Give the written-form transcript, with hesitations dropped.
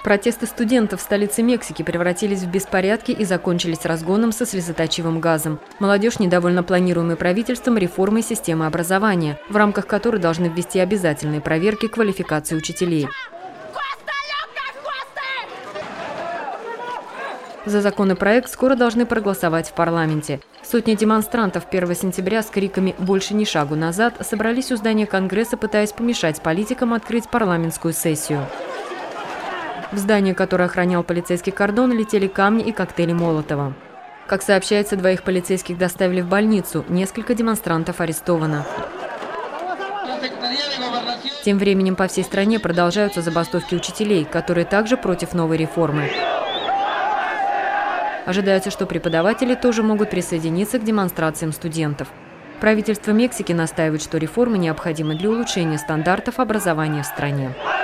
Протесты студентов в столице Мексики превратились в беспорядки и закончились разгоном со слезоточивым газом. Молодежь недовольна планируемой правительством реформой системы образования, в рамках которой должны ввести обязательные проверки квалификации учителей. За законопроект скоро должны проголосовать в парламенте. Сотни демонстрантов 1 сентября с криками «Больше ни шагу назад» собрались у здания Конгресса, пытаясь помешать политикам открыть парламентскую сессию. В здание, которое охранял полицейский кордон, летели камни и коктейли Молотова. Как сообщается, 2 полицейских доставили в больницу, несколько демонстрантов арестовано. Тем временем по всей стране продолжаются забастовки учителей, которые также против новой реформы. Ожидается, что преподаватели тоже могут присоединиться к демонстрациям студентов. Правительство Мексики настаивает, что реформы необходимы для улучшения стандартов образования в стране.